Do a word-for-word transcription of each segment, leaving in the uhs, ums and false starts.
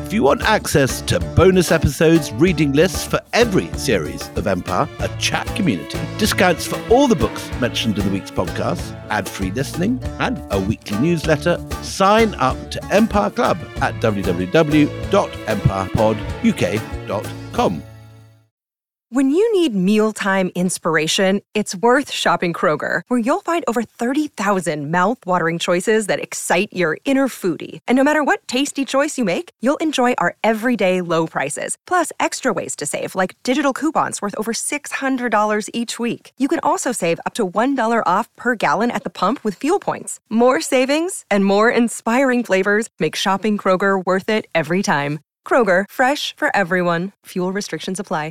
If you want access to bonus episodes, reading lists for every series of Empire, a chat community, discounts for all the books mentioned in the week's podcast, ad-free listening, and a weekly newsletter, sign up to Empire Club at w w w dot empire pod u k dot com. When you need mealtime inspiration, it's worth shopping Kroger, where you'll find over thirty thousand mouth-watering choices that excite your inner foodie. And no matter what tasty choice you make, you'll enjoy our everyday low prices, plus extra ways to save, like digital coupons worth over six hundred dollars each week. You can also save up to one dollar off per gallon at the pump with fuel points. More savings and more inspiring flavors make shopping Kroger worth it every time. Kroger, fresh for everyone. Fuel restrictions apply.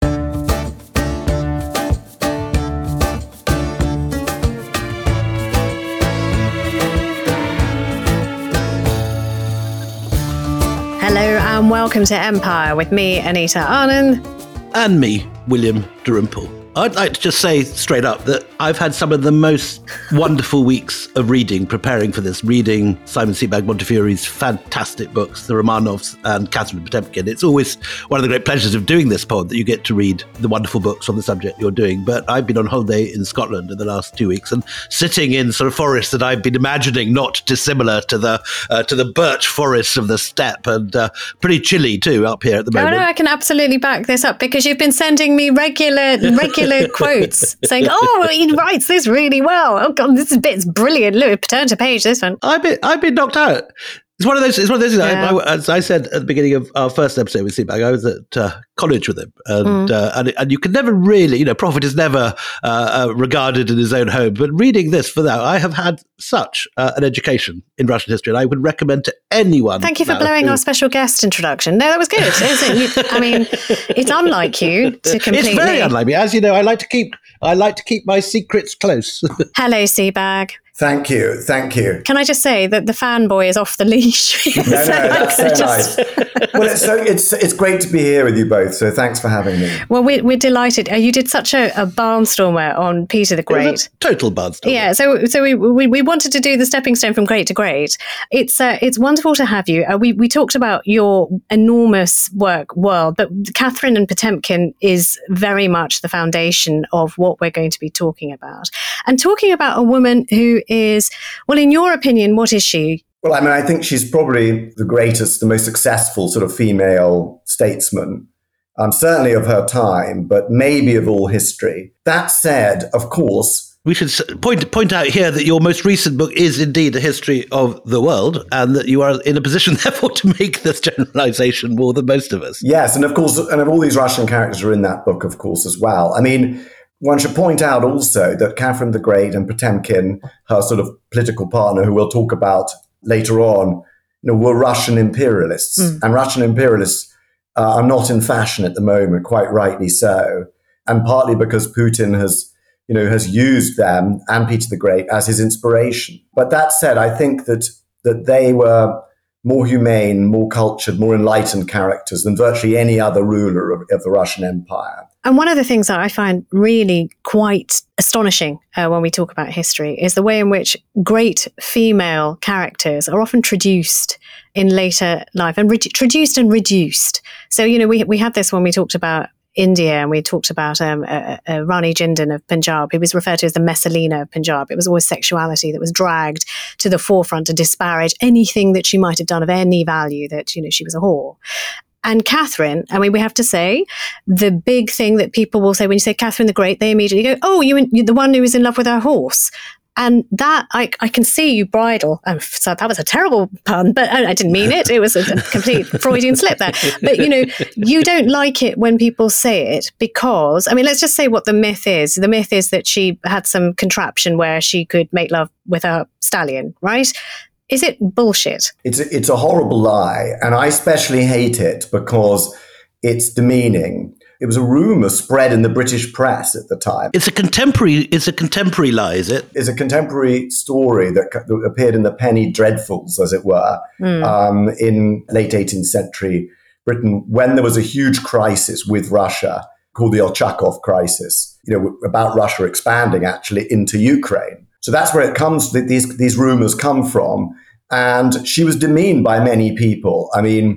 Hello and welcome to Empire with me, Anita Anand. And me, William Dalrymple. I'd like to just say straight up that I've had some of the most wonderful weeks of reading, preparing for this, reading Simon Sebag Montefiori's fantastic books, the Romanovs and Catherine Potemkin. It's always one of the great pleasures of doing this pod that you get to read the wonderful books on the subject you're doing. But I've been on holiday in Scotland in the last two weeks and sitting in sort of forests that I've been imagining not dissimilar to the uh, to the birch forests of the steppe, and uh, pretty chilly too up here at the moment. Oh no, I can absolutely back this up because you've been sending me regular regular quotes saying, "Oh, he writes this really well. Oh God, this bit's brilliant. Look, turn to page. This one." I've been I've been knocked out. It's one of those. It's one of those. Yeah. I, I, as I said at the beginning of our first episode with Sebag, I was at uh, college with him, and, mm. uh, and and you can never really, you know, Prophet is never uh, uh, regarded in his own home. But reading this for that, I have had such uh, an education in Russian history, and I would recommend to anyone. Thank you for now blowing who, our special guest introduction. No, that was good. Isn't it? You, I mean, it's unlike you to completely. It's very unlike me, as you know. I like to keep. I like to keep my secrets close. Hello, Sebag. Thank you, thank you. Can I just say that the fanboy is off the leash? no, no, that's so just... nice. Well, it's so it's it's great to be here with you both. So thanks for having me. Well, we're we're delighted. You did such a, a barnstormer on Peter the Great. It was a total barnstormer. Yeah. So so we, we we wanted to do the stepping stone from great to great. It's uh, it's wonderful to have you. Uh, we we talked about your enormous work world, but Catherine and Potemkin is very much the foundation of what we're going to be talking about, and talking about a woman who is, well, in your opinion, what is she? Well, I mean, I think she's probably the greatest, the most successful sort of female statesman, um, certainly of her time, but maybe of all history. That said, of course, we should point point out here that your most recent book is indeed a history of the world, and that you are in a position, therefore, to make this generalization more than most of us. Yes, and of course, and all these Russian characters are in that book, of course, as well. I mean, one should point out also that Catherine the Great and Potemkin, her sort of political partner, who we'll talk about later on, you know, were Russian imperialists. Mm. And Russian imperialists uh, are not in fashion at the moment, quite rightly so. And partly because Putin has, you know, has used them and Peter the Great as his inspiration. But that said, I think that that they were more humane, more cultured, more enlightened characters than virtually any other ruler of, of the Russian Empire. And one of the things that I find really quite astonishing uh, when we talk about history is the way in which great female characters are often traduced in later life and re- traduced and reduced. So, you know, we we had this when we talked about India, and we talked about um, uh, uh, Rani Jindal of Punjab, who was referred to as the Messalina of Punjab. It was always sexuality that was dragged to the forefront to disparage anything that she might have done of any value, that, you know, she was a whore. And Catherine, I mean, we have to say, the big thing that people will say when you say Catherine the Great, they immediately go, oh, you, you're the one who was in love with her horse. And that, I, I can see you bridle. Um, so that was a terrible pun, but I, I didn't mean it. It was a, a complete Freudian slip there. But, you know, you don't like it when people say it because, I mean, let's just say what the myth is. The myth is that she had some contraption where she could make love with a stallion, right? Is it bullshit? It's a, it's a horrible lie. And I especially hate it because it's demeaning. It was a rumor spread in the British press at the time. It's a contemporary. It's a contemporary lie, is it? It's a contemporary story that, that appeared in the Penny Dreadfuls, as it were, mm. um, in late eighteenth century Britain, when there was a huge crisis with Russia called the Ochakov crisis. You know, about Russia expanding actually into Ukraine. So that's where it comes. These these rumors come from, and she was demeaned by many people. I mean,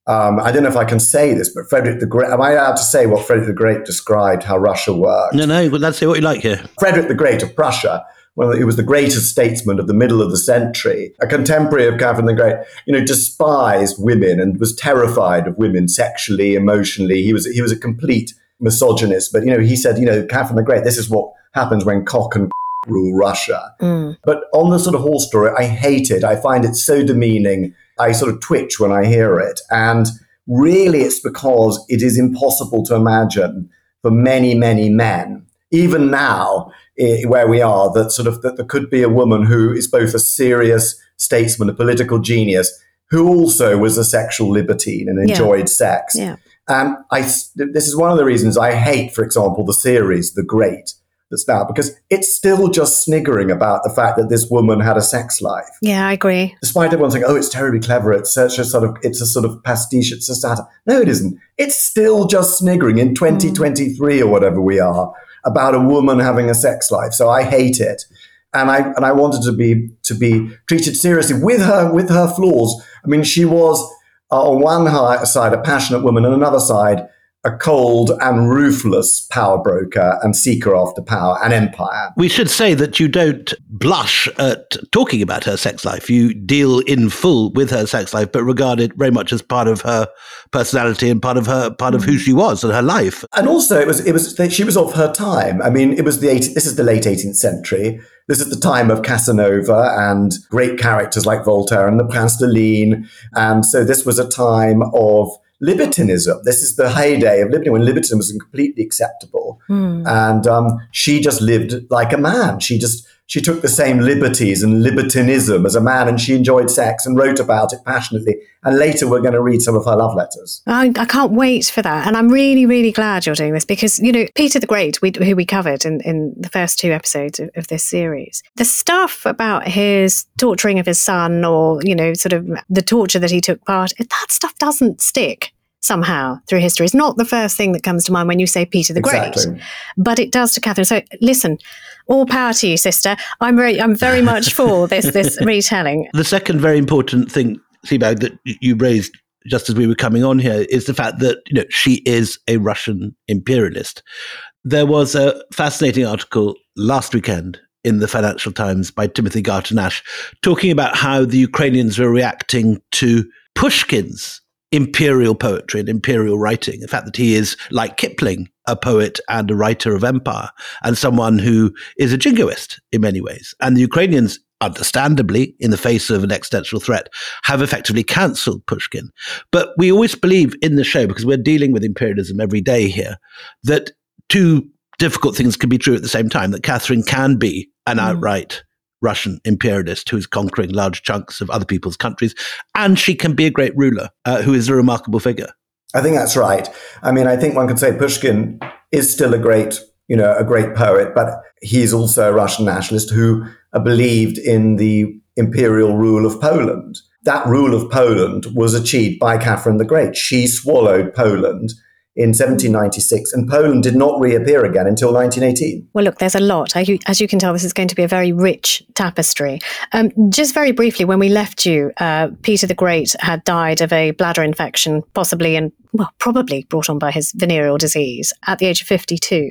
Um, I don't know if I can say this, but Frederick the Great, am I allowed to say what Frederick the Great described how Russia worked? No, no, but let's say what you like here. Frederick the Great of Prussia, well, he was the greatest statesman of the middle of the century, a contemporary of Catherine the Great, you know, despised women and was terrified of women sexually, emotionally. He was he was a complete misogynist. But, you know, he said, you know, Catherine the Great, this is what happens when cock and rule Russia. Mm. But on the sort of horse story, I hate it. I find it so demeaning. I sort of twitch when I hear it. And really it's because it is impossible to imagine for many, many men, even now eh, where we are, that sort of that there could be a woman who is both a serious statesman, a political genius, who also was a sexual libertine and enjoyed yeah. sex. Yeah. And I, this is one of the reasons I hate, for example, the series The Great, that's now, because it's still just sniggering about the fact that this woman had a sex life. Yeah, I agree. Despite everyone saying, oh, it's terribly clever, it's such a sort of, it's a sort of pastiche, it's a satire. No, it isn't. It's still just sniggering in twenty twenty-three mm. or whatever we are about a woman having a sex life. So I hate it. And I and I wanted to be to be treated seriously with her with her flaws. I mean, she was uh, on one high, side a passionate woman, and another side a cold and ruthless power broker and seeker after power and empire. We should say that you don't blush at talking about her sex life. You deal in full with her sex life, but regard it very much as part of her personality and part of her part of who she was and her life. And also, it was it was she was of her time. I mean, it was the eighteenth, this is the late eighteenth century. This is the time of Casanova and great characters like Voltaire and the Prince de Ligne. And so this was a time of libertinism. This is the heyday of liberty when libertinism was completely acceptable. Mm. And um, she just lived like a man. She just, she took the same liberties and libertinism as a man, and she enjoyed sex and wrote about it passionately. And later we're going to read some of her love letters. I, I can't wait for that. And I'm really, really glad you're doing this because, you know, Peter the Great, we, who we covered in, in the first two episodes of, of this series, the stuff about his torturing of his son or, you know, sort of the torture that he took part in, that stuff doesn't stick somehow through history. It's not the first thing that comes to mind when you say Peter the exactly. Great, but it does to Catherine. So listen, all power to you, sister. I'm very, I'm very much for this this retelling. The second very important thing, Sebag, that you raised just as we were coming on here is the fact that, you know, she is a Russian imperialist. There was a fascinating article last weekend in the Financial Times by Timothy Garton-Ash talking about how the Ukrainians were reacting to Pushkin's imperial poetry and imperial writing. The fact that he is, like Kipling, a poet and a writer of empire and someone who is a jingoist in many ways. And the Ukrainians, understandably, in the face of an existential threat, have effectively cancelled Pushkin. But we always believe in the show, because we're dealing with imperialism every day here, that two difficult things can be true at the same time, that Catherine can be an outright Russian imperialist who is conquering large chunks of other people's countries, and she can be a great ruler uh, who is a remarkable figure. I think that's right. I mean, I think one could say Pushkin is still a great, you know, a great poet, but he's also a Russian nationalist who uh, believed in the imperial rule of Poland. That rule of Poland was achieved by Catherine the Great. She swallowed Poland in seventeen ninety-six, and Poland did not reappear again until nineteen eighteen. Well, look, there's a lot. As you can tell, this is going to be a very rich tapestry. Um, just very briefly, when we left you, uh, Peter the Great had died of a bladder infection, possibly and well, probably brought on by his venereal disease at the age of fifty-two.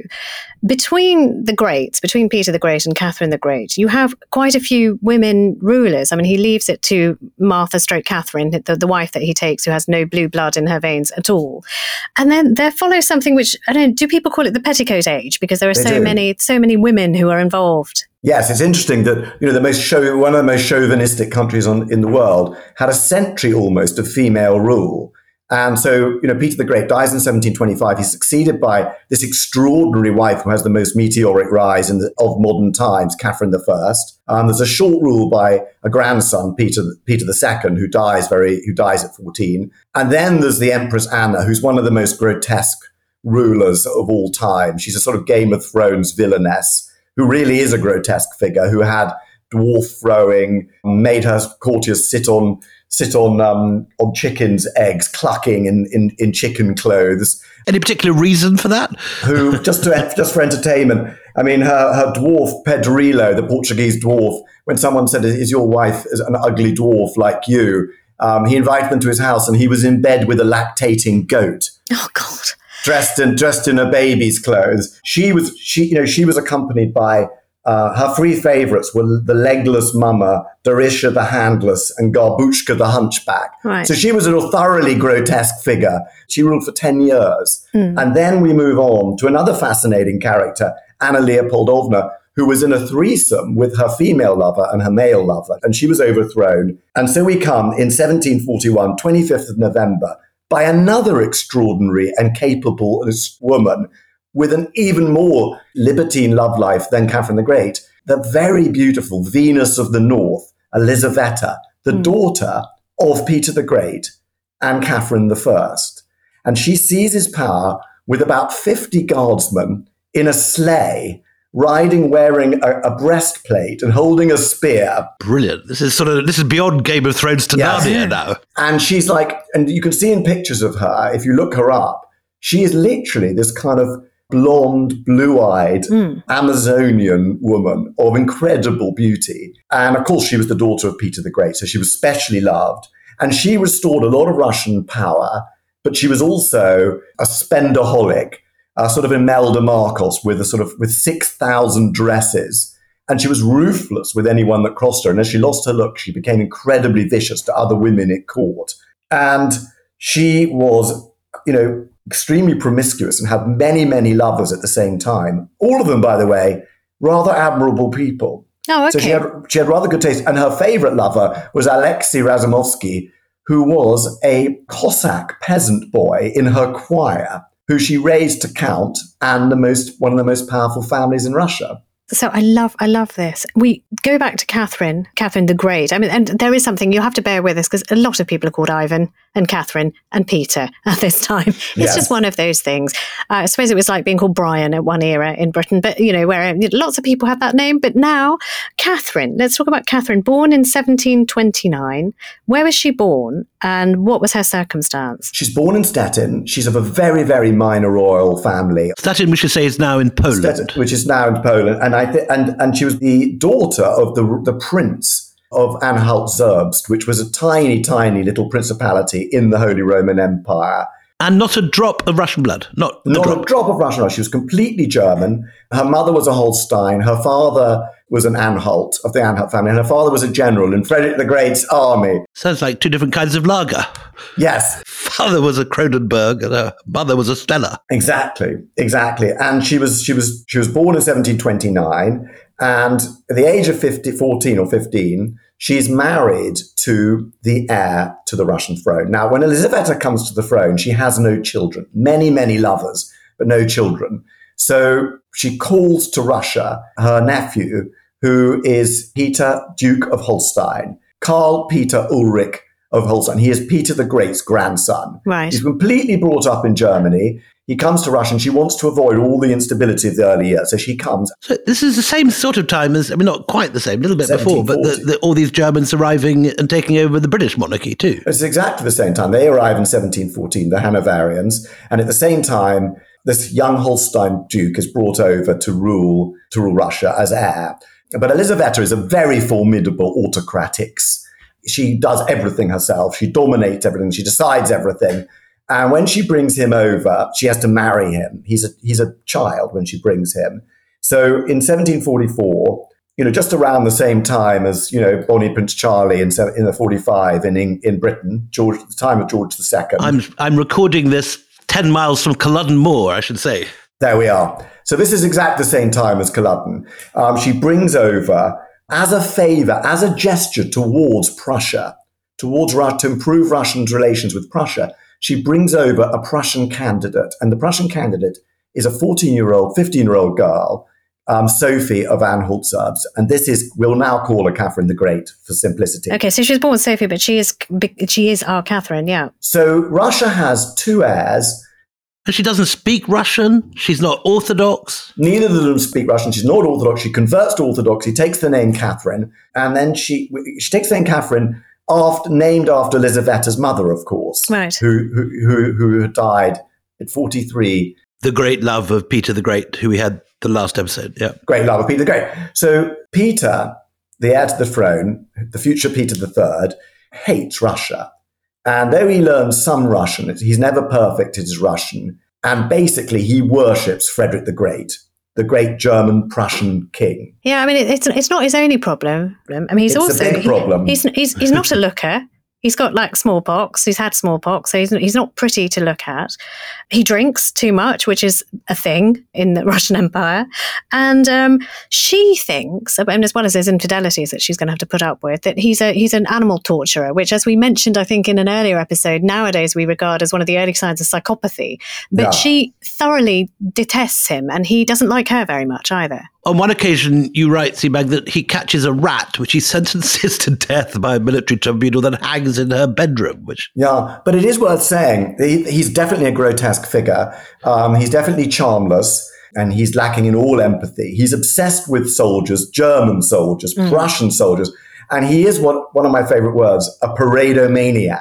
Between the greats, between Peter the Great and Catherine the Great, you have quite a few women rulers. I mean, he leaves it to Martha stroke Catherine, the, the wife that he takes, who has no blue blood in her veins at all. And then there follows something which, I don't know, do people call it the petticoat age? Because there are They so do. many, so many women who are involved. Yes, it's interesting that, you know, the most show, one of the most chauvinistic countries on, in the world had a century almost of female rule. And so, you know, Peter the Great dies in seventeen twenty-five. He's succeeded by this extraordinary wife who has the most meteoric rise in the, of modern times, Catherine the First. Um, there's a short rule by a grandson, Peter Peter the Second, who dies very who dies at fourteen. And then there's the Empress Anna, who's one of the most grotesque rulers of all time. She's a sort of Game of Thrones villainess who really is a grotesque figure, who had dwarf throwing, made her courtiers sit on sit on um, on chickens' eggs, clucking in, in, in chicken clothes. Any particular reason for that? Who just to just for entertainment? I mean, her her dwarf Pedrillo, the Portuguese dwarf. When someone said, "Is your wife an ugly dwarf like you?" Um, he invited them to his house, and he was in bed with a lactating goat. Oh God! Dressed in dressed in a baby's clothes. She was she you know she was accompanied by uh, her three favourites were the legless mummer, Darisha the handless, and Garbuchka the hunchback. Right. So she was a thoroughly grotesque figure. She ruled for ten years, mm. and then we move on to another fascinating character, Anna Leopoldovna, who was in a threesome with her female lover and her male lover, and she was overthrown. And so we come in seventeen forty-one, twenty-fifth of November, by another extraordinary and capable woman with an even more libertine love life than Catherine the Great, the very beautiful Venus of the North, Elisaveta, the mm. daughter of Peter the Great and Catherine the First. And she seizes power with about fifty guardsmen in a sleigh, riding wearing a, a breastplate and holding a spear. Brilliant. This is sort of, this is beyond Game of Thrones to yes. Narnia now. And she's like, and you can see in pictures of her, if you look her up, she is literally this kind of blonde, blue-eyed mm. Amazonian woman of incredible beauty. And of course, she was the daughter of Peter the Great, so she was specially loved. And she restored a lot of Russian power, but she was also a spendaholic. Uh, sort of Imelda Marcos with a sort of with six thousand dresses, and she was ruthless with anyone that crossed her. And as she lost her look, she became incredibly vicious to other women at court. And she was, you know, extremely promiscuous and had many, many lovers at the same time. All of them, by the way, rather admirable people. Oh, okay. So she had she had rather good taste. And her favorite lover was Alexei Razumovsky, who was a Cossack peasant boy in her choir, who she raised to count and the most one of the most powerful families in Russia. So I love, I love this. We go back to Catherine, Catherine the Great. I mean, and there is something you have to bear with us because a lot of people are called Ivan and Catherine and Peter at this time. It's yes. just one of those things. Uh, I suppose it was like being called Brian at one era in Britain, but you know, where lots of people had that name. But now, Catherine. Let's talk about Catherine. Born in seventeen twenty-nine. Where was she born, and what was her circumstance? She's born in Stettin. She's of a very, very minor royal family. Stettin, we should say, is now in Poland, Stettin, which is now in Poland, and I th- and and she was the daughter of the the prince of Anhalt-Zerbst, which was a tiny, tiny little principality in the Holy Roman Empire. And not a drop of Russian blood. Not, not a, drop. a drop of Russian blood. She was completely German. Her mother was a Holstein. Her father was an Anhalt, of the Anhalt family. And her father was a general in Frederick the Great's army. Sounds like two different kinds of lager. Yes. Father was a Kronenberg and her mother was a Stella. Exactly, exactly. And she was she was she was born in seventeen twenty-nine. And at the age of fifty, fourteen or fifteen, she's married to the heir to the Russian throne. Now, when Elisaveta comes to the throne, she has no children, many, many lovers, but no children. So she calls to Russia her nephew, who is Peter, Duke of Holstein, Karl Peter Ulrich of Holstein. He is Peter the Great's grandson. Right. He's completely brought up in Germany. He comes to Russia and she wants to avoid all the instability of the early years. So she comes. So this is the same sort of time as, I mean, not quite the same, a little bit before, but the, the, all these Germans arriving and taking over the British monarchy too. It's exactly the same time. They arrive in seventeen fourteen, the Hanoverians. And at the same time, this young Holstein Duke is brought over to rule, to rule Russia as heir. But Elisaveta is a very formidable autocratics. She does everything herself. She dominates everything. She decides everything. And when she brings him over, she has to marry him. He's a he's a child when she brings him. So in seventeen forty-four, you know, just around the same time as, you know, Bonnie Prince Charlie in in the forty-five in in Britain, George, the time of George the Second. I'm I'm recording this ten miles from Culloden Moor, I should say. There we are. So this is exactly the same time as Culloden. Um, she brings over, as a favor, as a gesture towards Prussia, towards Russia, to improve Russian relations with Prussia, she brings over a Prussian candidate. And the Prussian candidate is a fourteen-year-old, fifteen-year-old girl, um, Sophie of Anhalt-Zerbst. And this is, we'll now call her Catherine the Great for simplicity. Okay, so she was born Sophie, but she is she is our Catherine, yeah. So Russia has two heirs. And she doesn't speak Russian. She's not Orthodox. Neither of them speak Russian. She's not Orthodox. She converts to Orthodoxy, takes the name Catherine, and then she she takes the name Catherine after named after Elisaveta's mother, of course, right? Who who who, who had died at forty-three. The great love of Peter the Great, who we had the last episode. Yeah, great love of Peter the Great. So Peter, the heir to the throne, the future Peter the Third, hates Russia. And though he learns some Russian, he's never perfect at his Russian. And basically, he worships Frederick the Great, the great German Prussian king. Yeah, I mean, it, it's it's not his only problem. I mean, he's It's a also big problem. He, he's he's he's not a looker. He's got like smallpox. He's had smallpox, so he's he's not pretty to look at. He drinks too much, which is a thing in the Russian Empire. And um, she thinks, and as well as his infidelities that she's going to have to put up with, that he's a he's an animal torturer, which, as we mentioned, I think in an earlier episode, nowadays we regard as one of the early signs of psychopathy. But Yeah. she thoroughly detests him, and he doesn't like her very much either. On one occasion, you write, Sebag, that he catches a rat, which he sentences to death by a military tribunal, then hangs in her bedroom, which... Yeah, but it is worth saying, he, he's definitely a grotesque figure. Um, he's definitely charmless, and he's lacking in all empathy. He's obsessed with soldiers, German soldiers, mm. Prussian soldiers. And he is what one of my favorite words, a paradomaniac.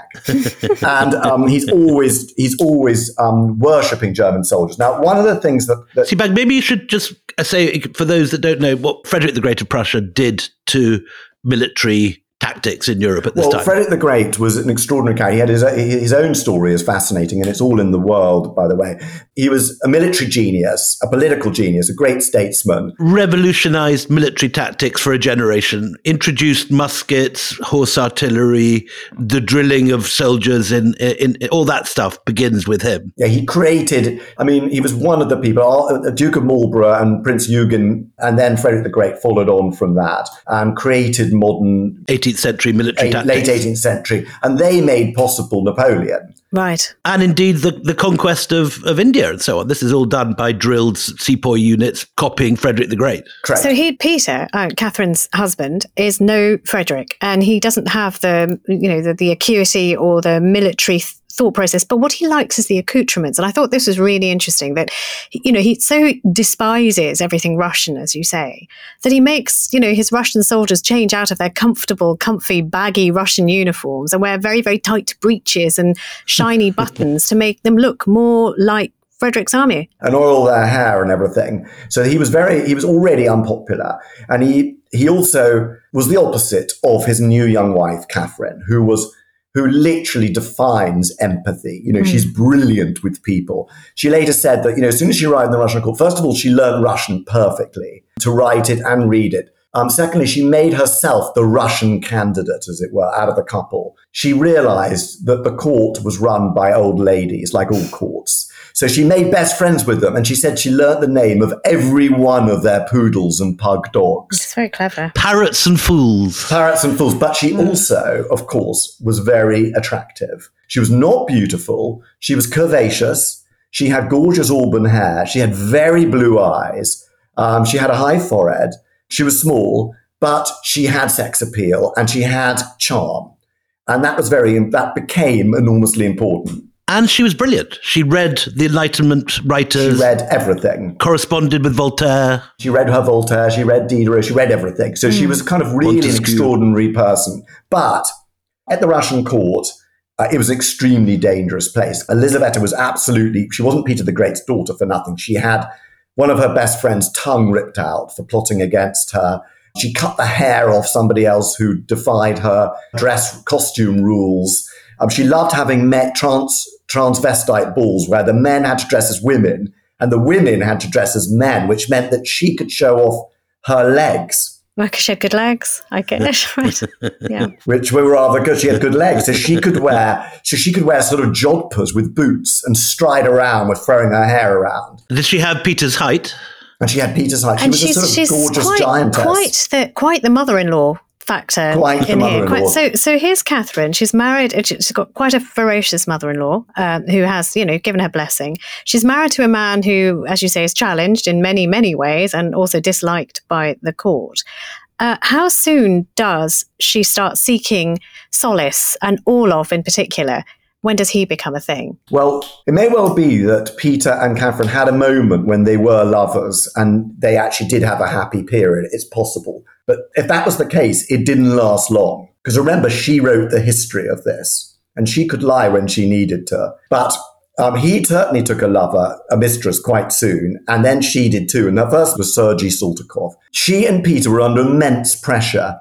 and um, he's always he's always um, worshipping German soldiers. Now, one of the things that... that Sebag, maybe you should just say, for those that don't know, what Frederick the Great of Prussia did to military tactics in Europe at this well, time. Frederick the Great was an extraordinary character. He had his, his own story is fascinating, and it's all in the world, by the way. He was a military genius, a political genius, a great statesman. Revolutionized military tactics for a generation, introduced muskets, horse artillery, the drilling of soldiers, in, in, in all that stuff begins with him. Yeah, he created, I mean, he was one of the people, the Duke of Marlborough and Prince Eugen, and then Frederick the Great followed on from that and created modern... eighteenth century military eight, tactics. Late eighteenth century. And they made possible Napoleon. Right. And indeed the, the conquest of, of India and so on. This is all done by drilled sepoy units copying Frederick the Great. Correct. So he, Peter, uh, Catherine's husband, is no Frederick, and he doesn't have the, you know, the, the acuity or the military th- thought process, but what he likes is the accoutrements. And I thought this was really interesting that, you know, he so despises everything Russian, as you say, that he makes, you know, his Russian soldiers change out of their comfortable, comfy, baggy Russian uniforms and wear very, very tight breeches and shiny buttons to make them look more like Frederick's army. And oil their hair and everything. So he was very, he was already unpopular. And he, he also was the opposite of his new young wife, Catherine, who was who literally defines empathy. You know, mm. she's brilliant with people. She later said that, you know, as soon as she arrived in the Russian court, first of all, she learned Russian perfectly to write it and read it. Um, secondly, she made herself the Russian candidate, as it were, out of the couple. She realized that the court was run by old ladies, like all courts. So she made best friends with them, and she said she learnt the name of every one of their poodles and pug dogs. It's very clever. Parrots and fools. Parrots and fools. But she mm. also, of course, was very attractive. She was not beautiful. She was curvaceous. She had gorgeous auburn hair. She had very blue eyes. Um, she had a high forehead. She was small, but she had sex appeal and she had charm. And that was very, that became enormously important. And she was brilliant. She read the Enlightenment writers. She read everything. Corresponded with Voltaire. She read her Voltaire. She read Diderot. She read everything. So mm. she was kind of really Montesquieu. An extraordinary person. But at the Russian court, uh, it was an extremely dangerous place. Elizaveta was absolutely, she wasn't Peter the Great's daughter for nothing. She had one of her best friend's tongue ripped out for plotting against her. She cut the hair off somebody else who defied her dress costume rules. Um, she loved having met trans transvestite balls where the men had to dress as women and the women had to dress as men, which meant that she could show off her legs. Well, she had good legs, I guess, right? Yeah. Which were rather good. She had good legs, so she could wear, so she could wear sort of jodhpurs with boots and stride around with throwing her hair around. Did she have Peter's height? And she had Peter's height. She and was she's, a sort of she's gorgeous quite, giantess. Quite the quite the mother-in-law factor quite in the here. Quite, so, so here's Catherine. She's married. She's got quite a ferocious mother-in-law um, who has, you know, given her blessing. She's married to a man who, as you say, is challenged in many, many ways and also disliked by the court. Uh, how soon does she start seeking solace, and Orlov in particular? When does he become a thing? Well, it may well be that Peter and Catherine had a moment when they were lovers and they actually did have a happy period. It's possible. But if that was the case, it didn't last long. Because remember, she wrote the history of this and she could lie when she needed to. But um, he certainly took a lover, a mistress, quite soon. And then she did too. And the first was Sergei Saltykov. She and Peter were under immense pressure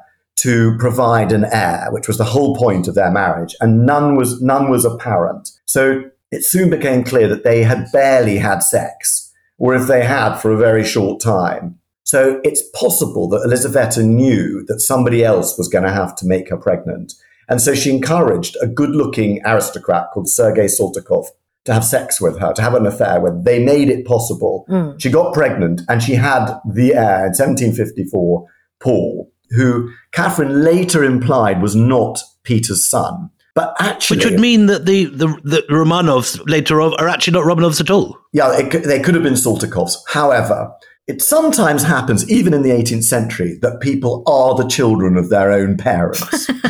to provide an heir, which was the whole point of their marriage, and none was none was apparent. So it soon became clear that they had barely had sex, or if they had, for a very short time. So it's possible that Elisaveta knew that somebody else was going to have to make her pregnant. And so she encouraged a good-looking aristocrat called Sergei Saltykov to have sex with her, to have an affair with. They made it possible. Mm. She got pregnant and she had the heir in seventeen fifty-four, Paul, who Catherine later implied was not Peter's son. But actually, which would mean that the, the, the Romanovs later on are actually not Romanovs at all. Yeah, it, they could have been Saltykovs. However, it sometimes happens, even in the eighteenth century, that people are the children of their own parents.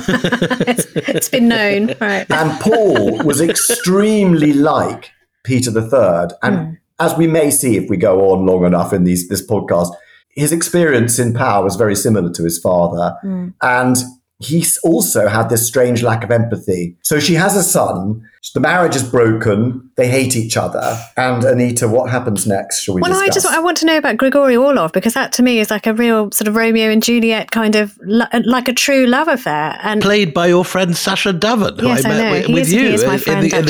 it's, it's been known, right? And Paul was extremely like Peter the Third. And mm. as we may see if we go on long enough in these, this podcast, his experience in power was very similar to his father. Mm. And he also had this strange lack of empathy. So she has a son. The marriage is broken. They hate each other. And Anita, what happens next? Shall we well, discuss? I just I want to know about Grigory Orlov, because that to me is like a real sort of Romeo and Juliet kind of lo- like a true love affair. And played by your friend Sasha Davan, who yes, I met I know. with, he with is, you he is my in, friend, in, the, in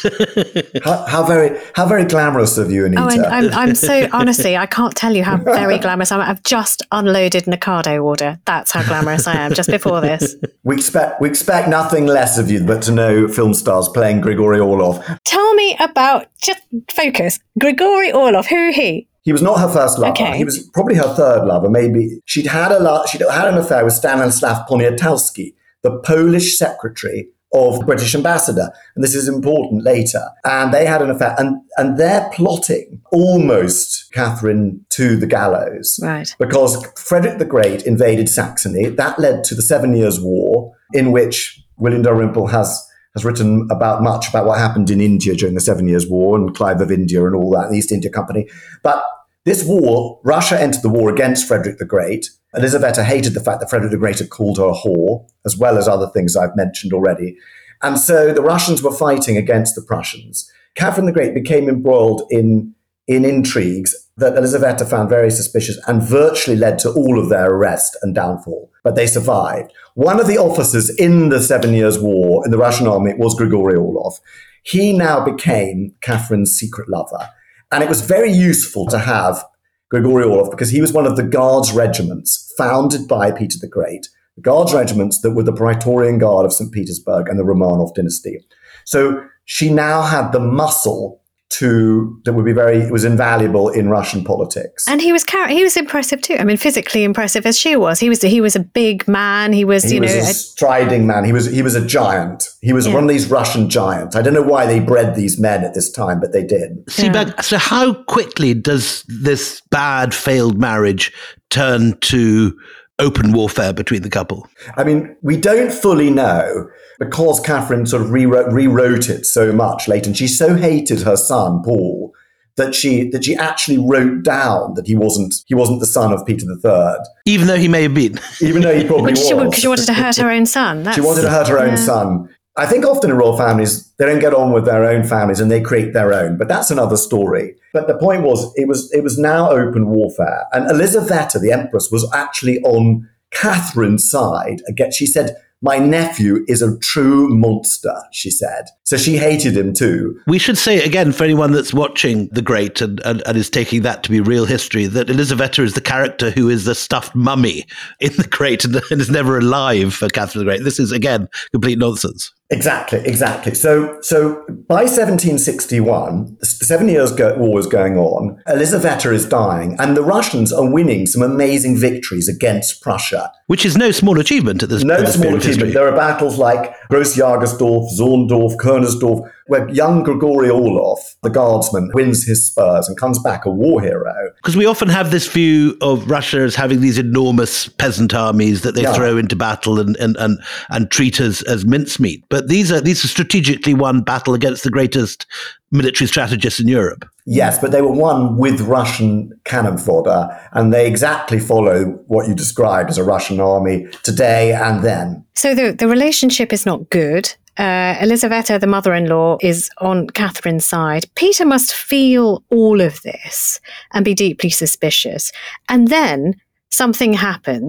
the Great. how, how very how very glamorous of you, Anita. Oh, and I'm, I'm so, honestly, I can't tell you how very glamorous I am. I've just unloaded an Ocado order. That's how glamorous I am, just before this. We expect, we expect nothing less of you but to know film stars playing Grigory Orlov. Tell me about, just focus, Grigory Orlov, who he? He was not her first lover. Okay. He was probably her third lover. Maybe she'd had a lo- she'd had an affair with Stanislav Poniatowski, the Polish secretary of the British ambassador. And this is important later. And they had an affair, and, and they're plotting almost Catherine to the gallows. Right. Because Frederick the Great invaded Saxony. That led to the Seven Years' War, in which William Dalrymple has has written about much about what happened in India during the Seven Years' War and Clive of India and all that, the East India Company. But this war, Russia entered the war against Frederick the Great. Elisaveta hated the fact that Frederick the Great had called her a whore, as well as other things I've mentioned already. And so the Russians were fighting against the Prussians. Catherine the Great became embroiled in, in intrigues that Elisaveta found very suspicious and virtually led to all of their arrest and downfall. But they survived. One of the officers in the Seven Years' War in the Russian army was Grigory Orlov. He now became Catherine's secret lover. And it was very useful to have Grigory Orlov because he was one of the Guards regiments founded by Peter the Great, the Guards regiments that were the Praetorian Guard of Saint Petersburg and the Romanov dynasty. So she now had the muscle to that would be very it was invaluable in Russian politics. And he was he was impressive too. I mean, physically impressive as she was. He was he was a big man. He was he you was know a striding man. He was he was a giant. He was yeah. one of these Russian giants. I don't know why they bred these men at this time, but they did. Sebag, yeah. So how quickly does this bad failed marriage turn to open warfare between the couple? I mean, we don't fully know because Catherine sort of rewrote, rewrote it so much later, and she so hated her son Paul that she that she actually wrote down that he wasn't he wasn't the son of Peter the Third, even though he may have been, even though he probably was. Because she, she wanted to hurt her own son. That's, she wanted to hurt her own yeah. son. I think often in royal families, they don't get on with their own families and they create their own, but that's another story. But the point was, it was it was now open warfare. And Elisaveta, the empress, was actually on Catherine's side. Again, she said, my nephew is a true monster, she said. So she hated him too. We should say again, for anyone that's watching The Great and, and, and is taking that to be real history, that Elisaveta is the character who is the stuffed mummy in The Great and, and is never alive for Catherine the Great. This is, again, complete nonsense. Exactly, exactly. So so by seventeen sixty-one, the Seven Years' War was going on, Elisaveta is dying, and the Russians are winning some amazing victories against Prussia. Which is no small achievement at this point. No small achievement. There are battles like Gross-Jagersdorf, Zorndorf, Körnersdorf, where young Grigory Orlov, the guardsman, wins his spurs and comes back a war hero. Because we often have this view of Russia as having these enormous peasant armies that they yeah. throw into battle and, and, and, and treat as, as mincemeat. But these are these are strategically won battle against the greatest military strategists in Europe. Yes, but they were won with Russian cannon fodder, and they exactly follow what you described as a Russian army today and then. So the, the relationship is not good. Uh, Elisaveta, the mother-in-law, is on Catherine's side. Peter must feel all of this and be deeply suspicious. And then something happens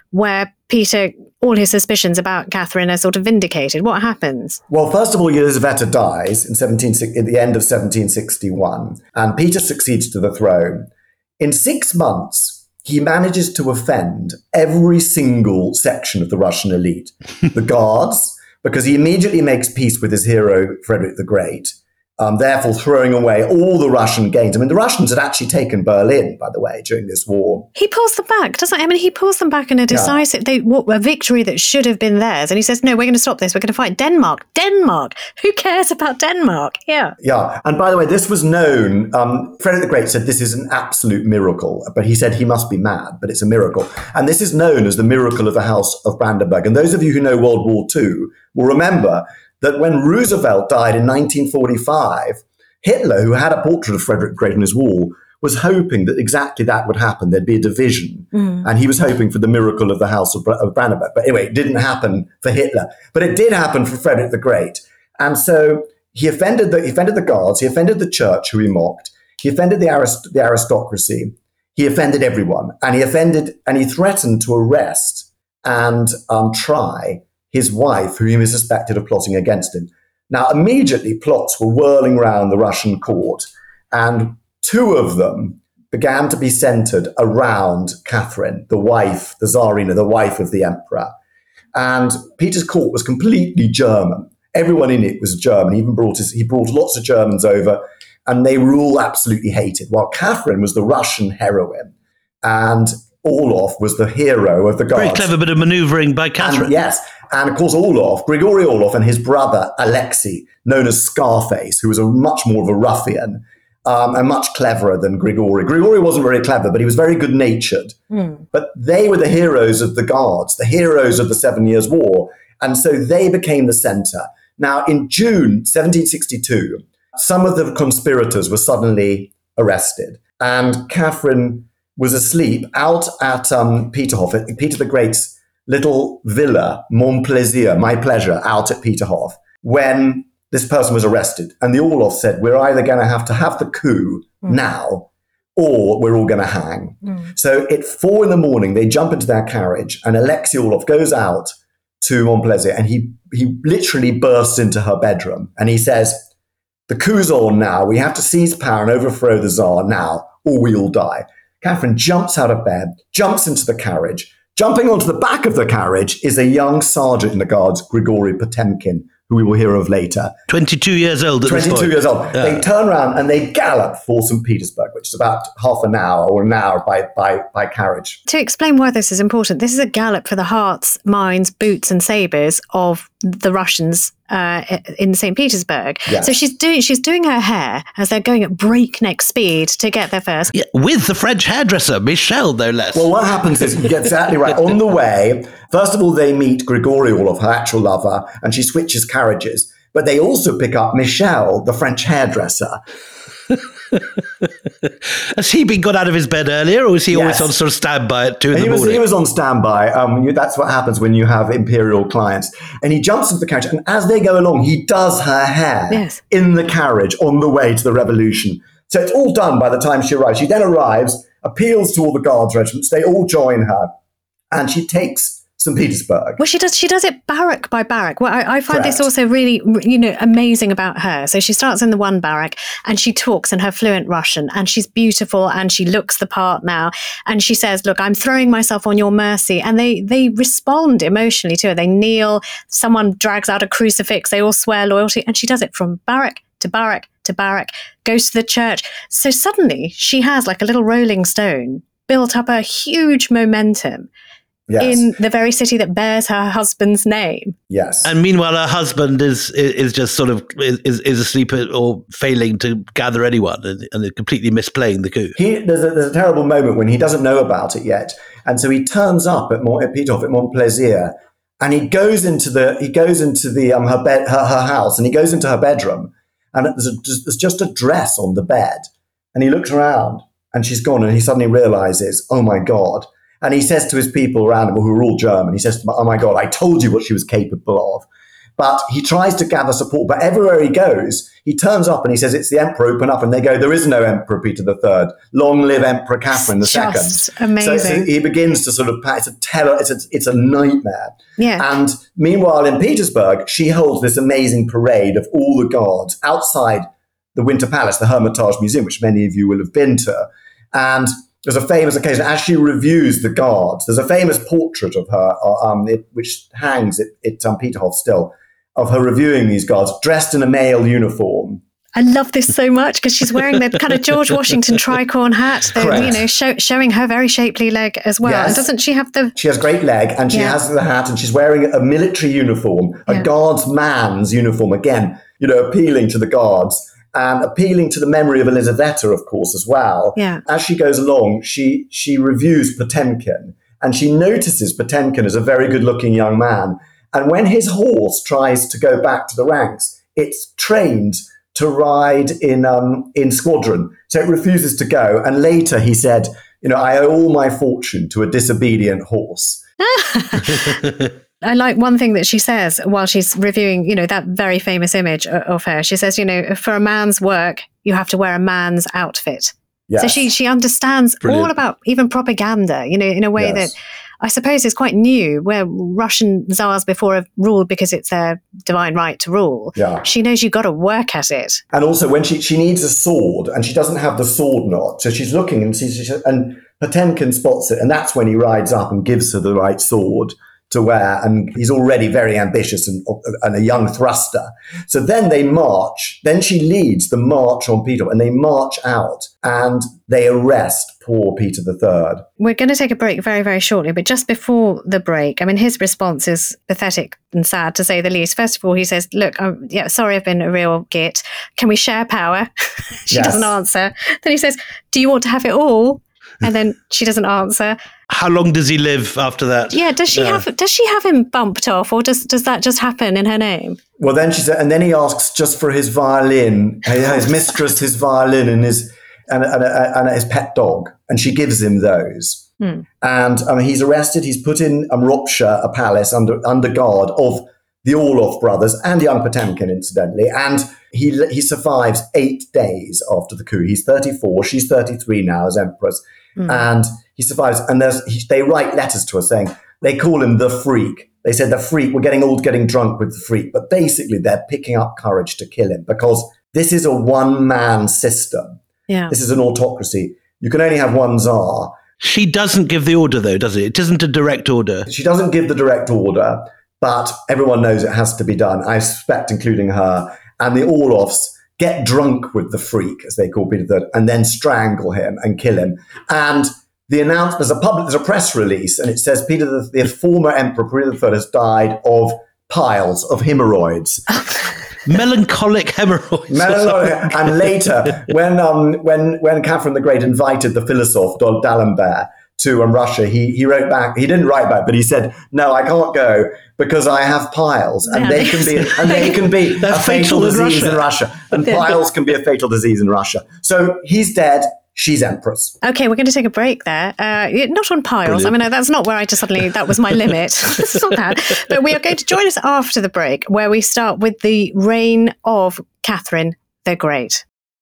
where Peter, all his suspicions about Catherine are sort of vindicated. What happens? Well, first of all, Elisaveta dies in seventeen at the end of seventeen sixty-one, and Peter succeeds to the throne. In six months, he manages to offend every single section of the Russian elite. The guards, because he immediately makes peace with his hero, Frederick the Great, um, therefore throwing away all the Russian gains. I mean, the Russians had actually taken Berlin, by the way, during this war. He pulls them back, doesn't he? I mean, he pulls them back in a decisive, yeah. they, what, a victory that should have been theirs. And he says, no, we're going to stop this. We're going to fight Denmark. Denmark! Who cares about Denmark? Yeah. Yeah. And by the way, this was known. Um, Frederick the Great said this is an absolute miracle, but he said he must be mad, but it's a miracle. And this is known as the miracle of the House of Brandenburg. And those of you who know World War Two will remember that when Roosevelt died in nineteen forty-five, Hitler, who had a portrait of Frederick the Great on his wall, was hoping that exactly that would happen. There'd be a division. Mm. And he was hoping for the miracle of the House of, of Brandenburg. But anyway, it didn't happen for Hitler. But it did happen for Frederick the Great. And so he offended the, he offended the guards. He offended the church, who he mocked. He offended the, arist- the aristocracy. He offended everyone. And he offended, and he threatened to arrest and um, try his wife, who he was suspected of plotting against him. Now, immediately, plots were whirling around the Russian court, and two of them began to be centered around Catherine, the wife, the Tsarina, the wife of the emperor. And Peter's court was completely German. Everyone in it was German. He even brought his, he brought lots of Germans over, and they were all absolutely hated, while Catherine was the Russian heroine, and Orlov was the hero of the guards. Very clever bit of manoeuvring by Catherine. And, yes. And of course, Orlov, Grigory Orlov, and his brother Alexei, known as Scarface, who was a much more of a ruffian um, and much cleverer than Grigory. Grigory wasn't very clever, but he was very good-natured. Mm. But they were the heroes of the guards, the heroes of the Seven Years' War. And so they became the center. Now, in June seventeen sixty-two, some of the conspirators were suddenly arrested. And Catherine was asleep out at um, Peterhof, at Peter the Great's little villa, Mon Plaisir, my pleasure, out at Peterhof, when this person was arrested. And the Orlov said, we're either going to have to have the coup mm. now, or we're all going to hang. Mm. So at four in the morning, they jump into their carriage, and Alexei Orlov goes out to Mon Plaisir, and he, he literally bursts into her bedroom. And he says, the coup's on now. We have to seize power and overthrow the Tsar now, or we all die. Catherine jumps out of bed, jumps into the carriage. Jumping onto the back of the carriage is a young sergeant in the guards, Grigory Potemkin, who we will hear of later. twenty-two years old at twenty-two this point. years old. Yeah. They turn around and they gallop for Saint Petersburg, which is about half an hour or an hour by, by, by carriage. To explain why this is important, this is a gallop for the hearts, minds, boots and sabres of the Russians uh, in Saint Petersburg. Yes. So she's doing she's doing her hair as they're going at breakneck speed to get there first. Yeah, with the French hairdresser, Michel, no less. Well, what happens is, you get exactly right. On the way, first of all, they meet Grigory Orlov, her actual lover, and she switches carriages. But they also pick up Michel, the French hairdresser. Has he been got out of his bed earlier, or was he Yes. always on sort of standby at two in he the was, morning? He was on standby. Um, you, that's what happens when you have imperial clients. And he jumps into the carriage, and as they go along, he does her hair yes. in the carriage on the way to the revolution. So it's all done by the time she arrives. She then arrives, appeals to all the guards regiments. They all join her, and she takes Saint Petersburg. Well, she does. She does it barrack by barrack. Well, I, I find Correct. this also really, you know, amazing about her. So she starts in the one barrack, and she talks in her fluent Russian, and she's beautiful, and she looks the part now. And she says, "Look, I'm throwing myself on your mercy." And they they respond emotionally to her. They kneel. Someone drags out a crucifix. They all swear loyalty, and she does it from barrack to barrack to barrack. Goes to the church. So suddenly she has like a little rolling stone built up a huge momentum. Yes. In the very city that bears her husband's name. Yes. And meanwhile, her husband is is just sort of is, is asleep or failing to gather anyone, and, and completely misplaying the coup. He, there's, a, there's a terrible moment when he doesn't know about it yet, and so he turns up at, Mont, at Peterhof at Mon Plaisir, and he goes into the he goes into the um her bed her, her house, and he goes into her bedroom, and there's, a, there's just a dress on the bed, and he looks around, and she's gone, and he suddenly realizes, oh my God. And he says to his people around him, who are all German, he says to them, oh my God, I told you what she was capable of. But he tries to gather support. But everywhere he goes, he turns up and he says, it's the Emperor, open up. And they go, there is no Emperor Peter the Third. Long live Emperor Catherine the Second. Just amazing. So he begins to sort of, it's a terror, it's a, it's a nightmare. Yeah. And meanwhile, in Petersburg, she holds this amazing parade of all the guards outside the Winter Palace, the Hermitage Museum, which many of you will have been to. And there's a famous occasion, as she reviews the guards, there's a famous portrait of her, uh, um, it, which hangs at, at um, Peterhof still, of her reviewing these guards, dressed in a male uniform. I love this so much because she's wearing the kind of George Washington tricorn hat, the, you know, show, showing her very shapely leg as well. Yes. And doesn't she have the... She has great leg, and she Yeah. has the hat, and she's wearing a military uniform, a Yeah. guardsman's uniform, again, you know, appealing to the guards. And appealing to the memory of Elizaveta, of course, as well. Yeah. As she goes along, she she reviews Potemkin, and she notices Potemkin is a very good-looking young man. And when his horse tries to go back to the ranks, it's trained to ride in um, in squadron, so it refuses to go. And later he said, you know, I owe all my fortune to a disobedient horse. I like one thing that she says while she's reviewing, you know, that very famous image o- of her. She says, you know, for a man's work, you have to wear a man's outfit. Yes. So she she understands Brilliant. all about even propaganda, you know, in a way Yes. that I suppose is quite new, where Russian czars before have ruled because it's their divine right to rule. Yeah. She knows you've got to work at it. And also, when she, she needs a sword, and she doesn't have the sword knot, so she's looking and sees, and Potemkin spots it, and that's when he rides up and gives her the right sword to wear, and he's already very ambitious and, and a young thruster. So then they march. Then she leads the march on Peter, and they march out, and they arrest poor Peter the Third. We're going to take a break very, very shortly, but just before the break, I mean, his response is pathetic and sad, to say the least. First of all, he says, look, I'm, yeah, sorry, I've been a real git. Can we share power? She Yes. doesn't answer. Then he says, do you want to have it all? And then she doesn't answer. How long does he live after that? Yeah, does she Yeah. have does she have him bumped off, or does does that just happen in her name? Well, then she said, and then he asks just for his violin, his mistress, his violin, and his and, and, and his pet dog, and she gives him those. Hmm. And um, he's arrested. He's put in um, Ropsha, a palace under under guard of the Orlov brothers and young Potemkin, incidentally. And he he survives eight days after the coup. He's thirty-four. She's thirty-three now as empress. Hmm. And he survives. And there's, he, they write letters to her saying, they call him the freak. They said the freak, we're getting old getting drunk with the freak. But basically, they're picking up courage to kill him because this is a one-man system. Yeah. This is an autocracy. You can only have one czar. She doesn't give the order, though, does it? It isn't a direct order. She doesn't give the direct order, but everyone knows it has to be done, I suspect, including her. And the Orlovs get drunk with the freak, as they call Peter the Third, and then strangle him and kill him. And the announce there's a public, there's a press release, and it says Peter the, the former Emperor Peter the Third has died of piles of hemorrhoids. Melancholic hemorrhoids. Melancholic. And later, when um, when when Catherine the Great invited the philosopher Dol- D'Alembert to um, Russia, he he wrote back. He didn't write back, but he said, "No, I can't go because I have piles, and Yeah. they can be and they can be They're a fatal fatal in disease Russia. in Russia, and piles can be a fatal disease in Russia." So he's dead. She's empress. Okay, we're going to take a break there. Uh, yeah, not on piles. Brilliant. I mean, that's not where I just suddenly, that was my limit. It's not that. But we are going to join us after the break, where we start with the reign of Catherine the Great.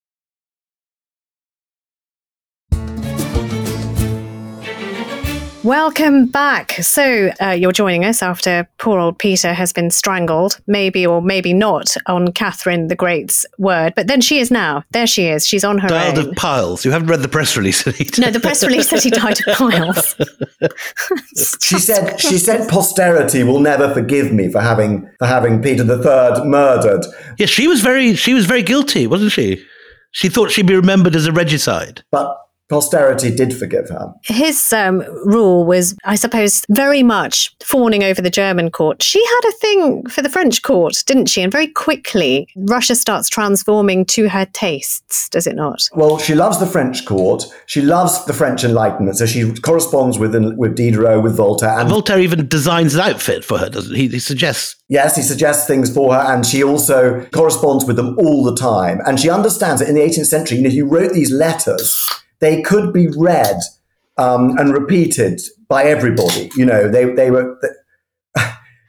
Welcome back. So uh, you're joining us after poor old Peter has been strangled, maybe or maybe not on Catherine the Great's word. But then she is now. There she is. She's on her Died own. of piles. You haven't read the press release. No, the press release says he died of piles. She said. She said, "Posterity will never forgive me for having for having Peter the Third murdered." Yeah, she was very, she was very guilty, wasn't she? She thought she'd be remembered as a regicide. But posterity did forgive her. His um, rule was, I suppose, very much fawning over the German court. She had a thing for the French court, didn't she? And very quickly, Russia starts transforming to her tastes, does it not? Well, she loves the French court. She loves the French Enlightenment. So she corresponds with with Diderot, with Voltaire. And Voltaire even designs an outfit for her, doesn't he? He suggests. yes, he suggests things for her. And she also corresponds with them all the time. And she understands that in the eighteenth century, you know, he wrote these letters. They could be read um, and repeated by everybody. You know, they, they were... They,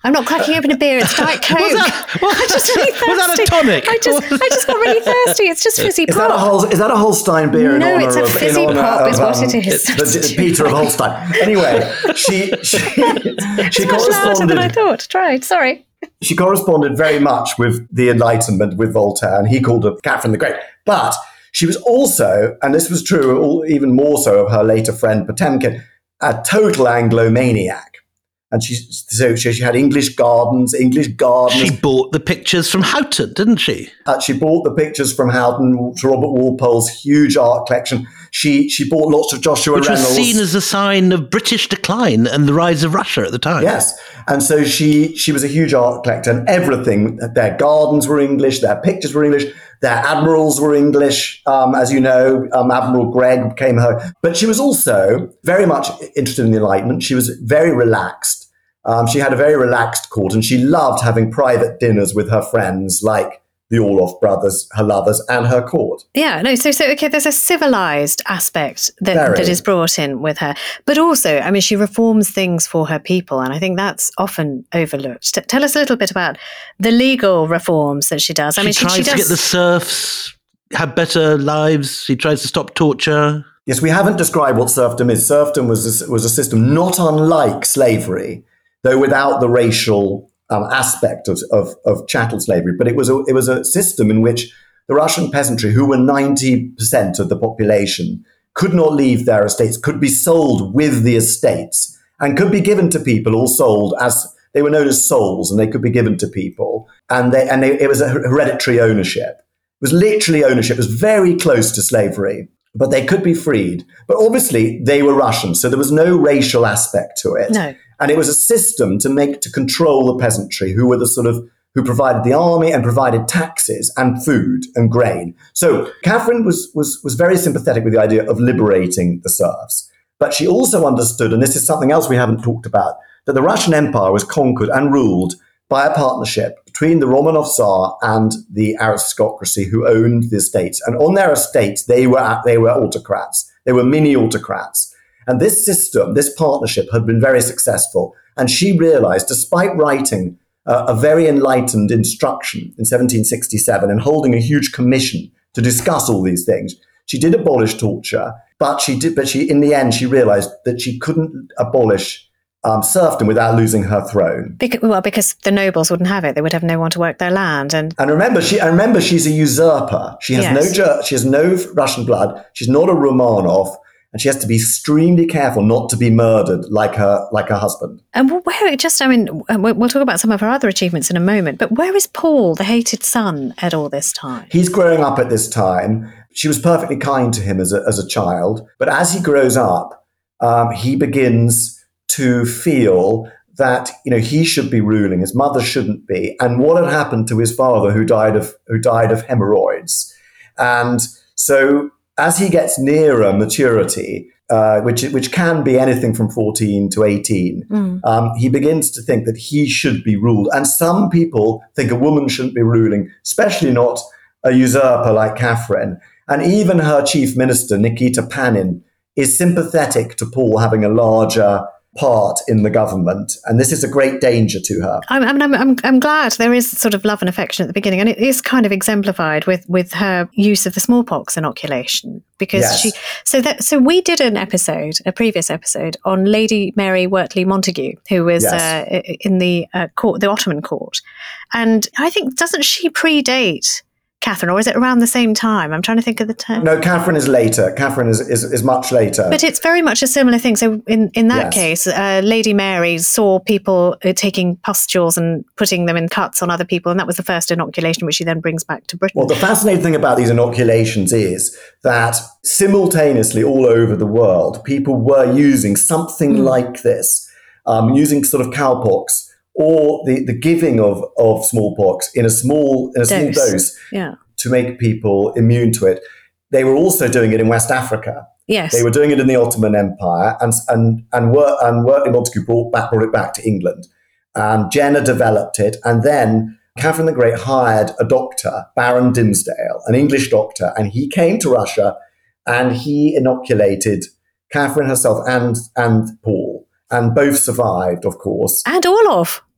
I'm not cracking open a beer. It's Diet Coke. Was that, was, I'm just really thirsty. was that a tonic? I just, I just got really thirsty. It's just fizzy Is pop. that a Hol- is that a Holstein beer in No, honor it's a of fizzy in honor pop of, is what um, it is. the- the Peter of Holstein? Anyway, she she she It's much louder than I corresponded thought. Tried. Sorry. she corresponded very much with the Enlightenment with Voltaire, and he called her Catherine the Great. But she was also, and this was true all, even more so of her later friend Potemkin, a total Anglomaniac. And she so she, she had English gardens, English gardeners. She bought the pictures from Houghton, didn't she? Uh, she bought the pictures from Houghton to Robert Walpole's huge art collection. She she bought lots of Joshua Which Reynolds. was seen as a sign of British decline and the rise of Russia at the time. Yes. And so she she was a huge art collector, and everything, their gardens were English, their pictures were English, their admirals were English. Um, as you know, um, Admiral Gregg became her. But she was also very much interested in the Enlightenment. She was very relaxed. Um, she had a very relaxed court, and she loved having private dinners with her friends, like the Orloff brothers, her lovers, and her court. Yeah, no, so, so okay, there's a civilized aspect that, Very. that is brought in with her. But also, I mean, she reforms things for her people, and I think that's often overlooked. T- tell us a little bit about the legal reforms that she does. She I mean, tries she, she to does... get the serfs have better lives. She tries to stop torture. Yes, we haven't described what serfdom is. Serfdom was a, was a system not unlike slavery, though without the racial um, aspect of, of, of chattel slavery. But it was a, it was a system in which the Russian peasantry, who were ninety percent of the population, could not leave their estates, could be sold with the estates, and could be given to people or sold as they were known as souls, and they could be given to people. And they, and they, it was a hereditary ownership. It was literally ownership. It was very close to slavery, but they could be freed. But obviously they were Russians, so there was no racial aspect to it. No. And it was a system to make, to control the peasantry, who were the sort of, who provided the army and provided taxes and food and grain. So Catherine was, was, was very sympathetic with the idea of liberating the serfs. But she also understood, and this is something else we haven't talked about, that the Russian Empire was conquered and ruled by a partnership between the Romanov Tsar and the aristocracy who owned the estates. And on their estates, they were, they were autocrats. They were mini autocrats. And this system, this partnership had been very successful. And she realized, despite writing uh, a very enlightened instruction in seventeen sixty-seven and holding a huge commission to discuss all these things, she did abolish torture. But she did, but she, in the end, she realized that she couldn't abolish um, serfdom without losing her throne. Because, well, because the nobles wouldn't have it. They would have no one to work their land. And And remember, she and remember she's a usurper. She has Yes. no Ger- she has no Russian blood. She's not a Romanov. And she has to be extremely careful not to be murdered like her like her husband. And where, just, I mean, we'll we'll talk about some of her other achievements in a moment, but where is Paul, the hated son, at all this time? He's growing up at this time. She was perfectly kind to him as a, as a child. But as he grows up, um, he begins to feel that, you know, he should be ruling, his mother shouldn't be. And what had happened to his father, who died of who died of hemorrhoids. And so as he gets nearer maturity, uh, which which can be anything from fourteen to eighteen, Mm. um, he begins to think that he should be ruled. And some people think a woman shouldn't be ruling, especially not a usurper like Catherine. And even her chief minister, Nikita Panin, is sympathetic to Paul having a larger part in the government. And this is a great danger to her. I'm, I'm, I'm, I'm glad there is sort of love and affection at the beginning, and it is kind of exemplified with, with her use of the smallpox inoculation, because Yes. she. So that so we did an episode, a previous episode, on Lady Mary Wortley Montagu, who was Yes. uh, in the uh, court, the Ottoman court, and I think doesn't she predate Catherine, or is it around the same time? I'm trying to think of the term. No, Catherine is later. Catherine is, is, is much later. But it's very much a similar thing. So in, in that Yes. case, uh, Lady Mary saw people uh, taking pustules and putting them in cuts on other people. And that was the first inoculation, which she then brings back to Britain. Well, the fascinating thing about these inoculations is that simultaneously all over the world, people were using something Mm. like this, um, using sort of cowpox or the, the giving of, of smallpox in a small in a small Dose. dose Yeah. to make people immune to it. They were also doing it in West Africa. Yes. They were doing it in the Ottoman Empire, and and and, Wor- and Wortley Montagu brought back brought it back to England. And Jenner developed it, and then Catherine the Great hired a doctor, Baron Dimsdale, an English doctor, and he came to Russia, and he inoculated Catherine herself and and Paul, and both survived, of course. And Orlov.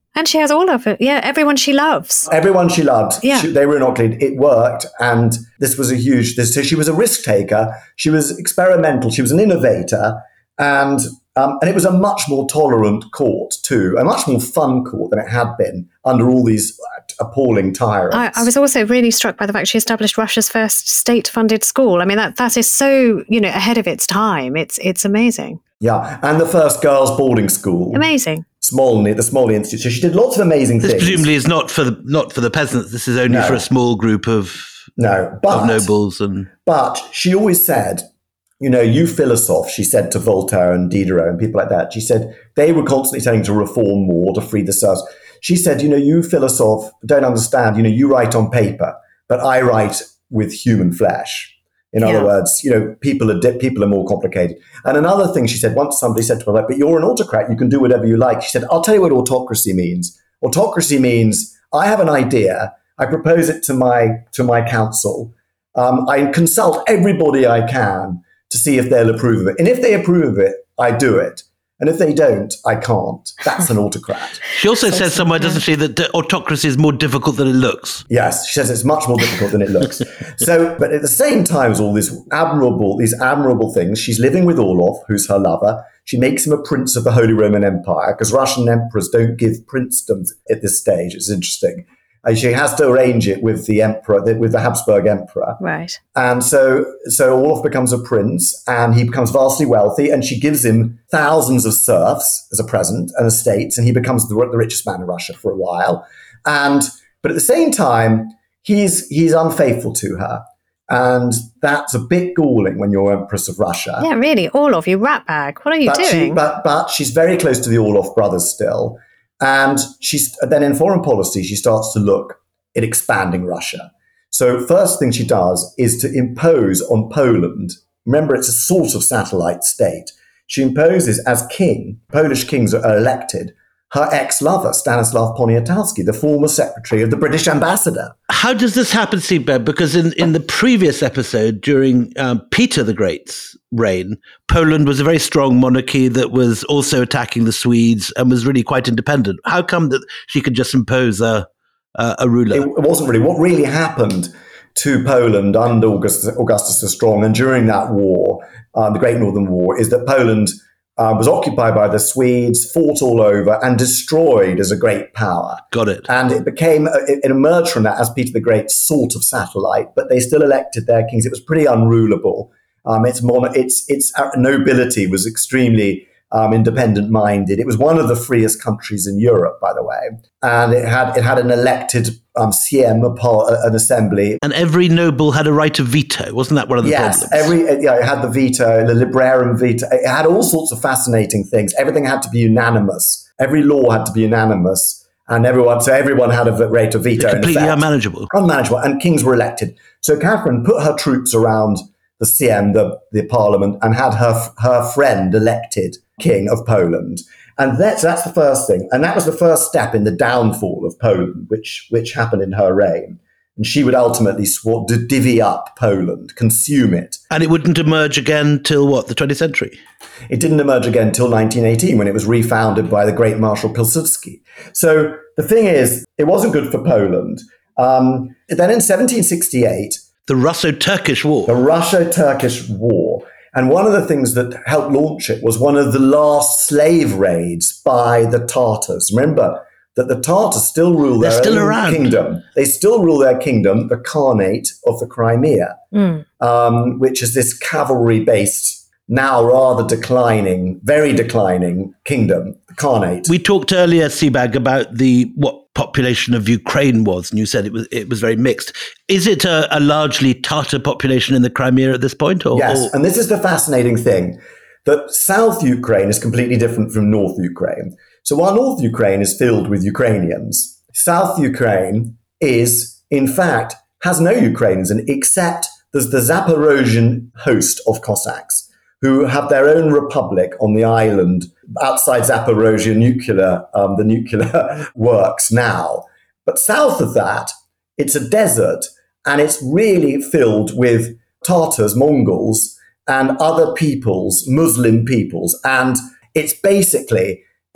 And she has all of it. Yeah, everyone she loves. Everyone she loved. Yeah. She, they were inoculated. It worked. And this was a huge, this, so she was a risk taker. She was experimental. She was an innovator. And um, and it was a much more tolerant court too, a much more fun court than it had been under all these appalling tyrants. I, I was also really struck by the fact she established Russia's first state-funded school. I mean, that that is so, you know, ahead of its time. It's it's amazing. Yeah, and the first girls' boarding school. Amazing. Smolny, the Smolny Institute. So she did lots of amazing this things. This presumably is not for the not for the peasants. This is only No. for a small group of no, but, of nobles and. But she always said, you know, you philosophes, she said to Voltaire and Diderot and people like that. She said they were constantly telling to reform more, to free the serfs. She said, you know, you philosophes don't understand. You know, you write on paper, but I write with human flesh. In Yeah. other words, you know, people are di- people are more complicated. And another thing she said, once somebody said to her, like, but you're an autocrat, you can do whatever you like. She said, I'll tell you what autocracy means. Autocracy means I have an idea, I propose it to my to my council, um, I consult everybody I can to see if they'll approve of it. And if they approve of it, I do it. And if they don't, I can't. That's an autocrat. She also says somewhere, doesn't she, that the autocracy is more difficult than it looks. Yes, she says it's much more difficult than it looks. So, but at the same time as all this admirable, these admirable things, she's living with Orlov, who's her lover. She makes him a prince of the Holy Roman Empire, because Russian emperors don't give princedoms at this stage. It's interesting. And she has to arrange it with the emperor, with the Habsburg emperor. Right. And so, so Orlov becomes a prince, and he becomes vastly wealthy, and she gives him thousands of serfs as a present and estates, and he becomes the, the richest man in Russia for a while. And but at the same time, he's he's unfaithful to her, and that's a bit galling when you're Empress of Russia. Yeah, really. All of you, rat bag. What are you but doing? She, but but she's very close to the Orlov brothers still. And she's then in foreign policy, she starts to look at expanding Russia. So first thing she does is to impose on Poland. Remember, it's a sort of satellite state. She imposes as king, Polish kings are elected, her ex-lover, Stanislav Poniatowski, the former secretary of the British ambassador. How does this happen, Siegbert? Because in, in the previous episode, during um, Peter the Great's reign, Poland was a very strong monarchy that was also attacking the Swedes and was really quite independent. How come that she could just impose a, a, a ruler? It, it wasn't really. What really happened to Poland under Augustus, Augustus the Strong and during that war, um, the Great Northern War, is that Poland Uh, was occupied by the Swedes, fought all over, and destroyed as a great power. Got it. And it became, it, it emerged from that as Peter the Great's sort of satellite, but they still elected their kings. It was pretty unrulable. Um, its, mon- its, its nobility was extremely um, independent-minded. It was one of the freest countries in Europe, by the way. And it had it had an elected um, Sejm, a par- an assembly. And every noble had a right of veto. Wasn't that one of the yes, problems? every yeah, it had the veto, the Librarum veto. It had all sorts of fascinating things. Everything had to be unanimous. Every law had to be unanimous, and everyone so everyone had a right of veto. Completely in effect. unmanageable. Unmanageable, and kings were elected. So Catherine put her troops around the Sejm, the, the parliament, and had her her friend elected king of Poland. And that's that's the first thing. And that was the first step in the downfall of Poland, which which happened in her reign. And she would ultimately sw- divvy up Poland, consume it. And it wouldn't emerge again till what, the twentieth century? It didn't emerge again until nineteen eighteen, when it was refounded by the great Marshal Pilsudski. So the thing is, it wasn't good for Poland. Um, then in seventeen sixty-eight... The Russo-Turkish War. The Russo-Turkish War. And one of the things that helped launch it was one of the last slave raids by the Tartars. Remember that the Tartars still rule They're their still own around. kingdom. They still rule their kingdom, the Khanate of the Crimea, Mm. um, which is this cavalry-based, now rather declining, very declining kingdom, the Khanate. We talked earlier, Sebag, about the what population of Ukraine was, and you said it was it was very mixed. Is it a, a largely Tatar population in the Crimea at this point? Or, Yes, or- and this is the fascinating thing, that South Ukraine is completely different from North Ukraine. So while North Ukraine is filled with Ukrainians, South Ukraine is, in fact, has no Ukrainians, and except there's the Zaporozhian host of Cossacks, who have their own republic on the island outside Zaporozhia nuclear, um, the nuclear works now. But south of that, it's a desert, and it's really filled with Tartars, Mongols, and other peoples, Muslim peoples. And it's basically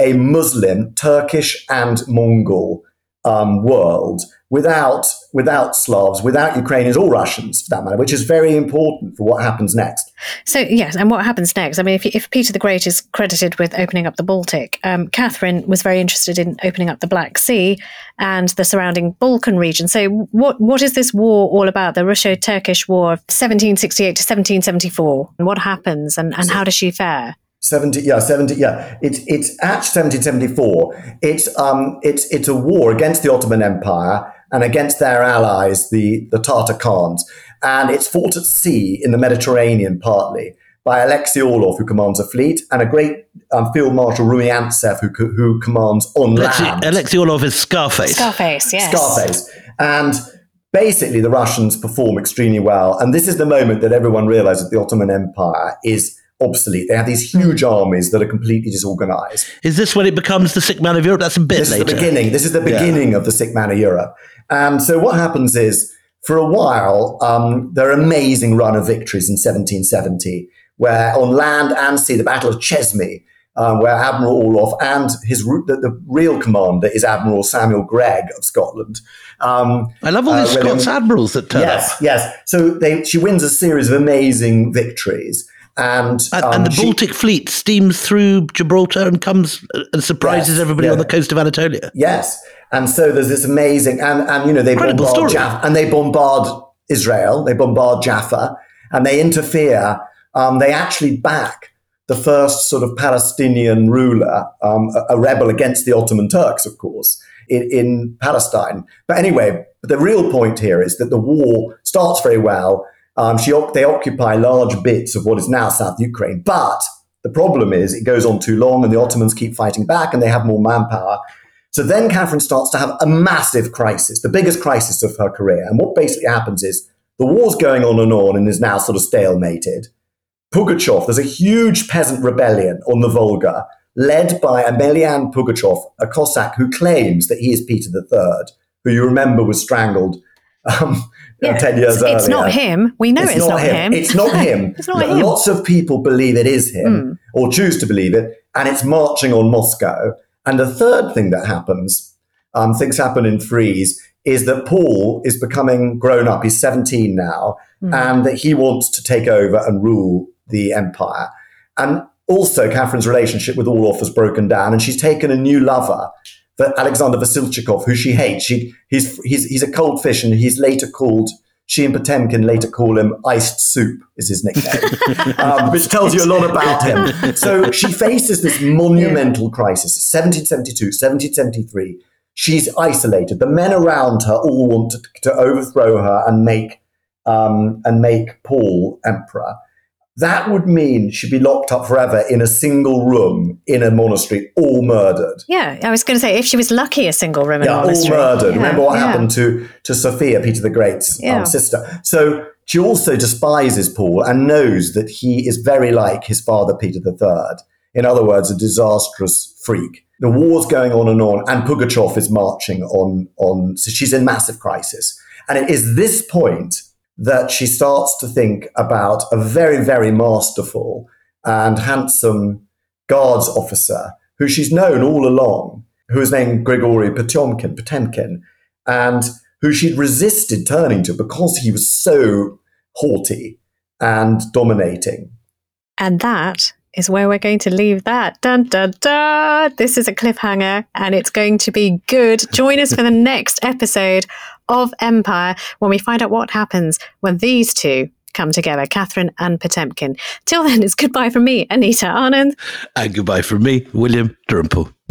a Muslim, Turkish and Mongol um, world without without Slavs, without Ukrainians or Russians, for that matter, which is very important for what happens next. So, yes, and what happens next? I mean, if, if Peter the Great is credited with opening up the Baltic, um, Catherine was very interested in opening up the Black Sea and the surrounding Balkan region. So what what is this war all about, the Russo-Turkish War of seventeen sixty-eight to seventeen seventy-four? And what happens, and, and how does she fare? Seventy, yeah, seventy, yeah. It's it's at seventeen seventy-four. It's um, it's it's a war against the Ottoman Empire and against their allies, the the Tatar Khans, and it's fought at sea in the Mediterranean partly by Alexei Orlov, who commands a fleet, and a great um, Field Marshal Rumiantsev, who who commands on Alexei, land. Alexei Orlov is Scarface. Scarface, yes. Scarface, and basically the Russians perform extremely well, and this is the moment that everyone realizes that the Ottoman Empire is obsolete. They have these huge armies that are completely disorganized. Is this when it becomes the sick man of Europe? That's a bit this later. This is the beginning. This is the beginning yeah. of the sick man of Europe. And so what happens is, for a while, um, there are amazing run of victories in seventeen seventy, where on land and sea, the Battle of Chesme, um, where Admiral Orlov and his the, the real commander is Admiral Samuel Gregg of Scotland. Um, I love all these uh, Scots admirals that turn yes, up. Yes, yes. So they, she wins a series of amazing victories. And, and, um, and the she, Baltic fleet steams through Gibraltar and comes and surprises yes, everybody yeah. on the coast of Anatolia. Yes, and so there's this amazing, and, and you know they Incredible bombard story. Jaffa, and they bombard Israel, they bombard Jaffa, and they interfere. Um, they actually back the first sort of Palestinian ruler, um, a, a rebel against the Ottoman Turks, of course, in, in Palestine. But anyway, the real point here is that the war starts very well. Um, she, they occupy large bits of what is now South Ukraine. But the problem is it goes on too long and the Ottomans keep fighting back and they have more manpower. So then Catherine starts to have a massive crisis, the biggest crisis of her career. And what basically happens is the war's going on and on and is now sort of stalemated. Pugachev, there's a huge peasant rebellion on the Volga led by Emelian Pugachev, a Cossack who claims that he is Peter the Third, who you remember was strangled um, yeah, ten years it's, earlier. It's not him. We know it's, it's not, not him. him. It's not him. It's not him. Lots of people believe it is him mm. or choose to believe it, and it's marching on Moscow. And the third thing that happens, um, things happen in threes, is that Paul is becoming grown up. He's seventeen now, mm. and that he wants to take over and rule the empire. And also Catherine's relationship with Orlov has broken down, and she's taken a new lover, for Alexander Vasilchikov, who she hates. She, he's, he's, he's a cold fish, and he's later called, she and Potemkin later call him Iced Soup, is his nickname, um, which tells you a lot about him. So she faces this monumental yeah. crisis, seventeen seventy-two, seventeen seventy-three. She's isolated. The men around her all want to, to overthrow her and make um, and make Paul emperor. That would mean she'd be locked up forever in a single room in a monastery, all murdered. Yeah, I was going to say, if she was lucky, a single room in yeah, a monastery. all murdered. Yeah, Remember what yeah. happened to, to Sophia, Peter the Great's yeah. um, sister. So she also despises Paul and knows that he is very like his father, Peter the Third. In other words, a disastrous freak. The war's going on and on, and Pugachev is marching on. on. So she's in massive crisis. And it is this point that she starts to think about a very, very masterful and handsome guards officer who she's known all along, who is named Grigory Potemkin, Potemkin, and who she'd resisted turning to because he was so haughty and dominating. And that is where we're going to leave that. Dun, dun, dun. This is a cliffhanger, and it's going to be good. Join us for the next episode of Empire when we find out what happens when these two come together, Catherine and Potemkin. Till then, it's goodbye from me, Anita Anand. And goodbye from me, William Dalrymple.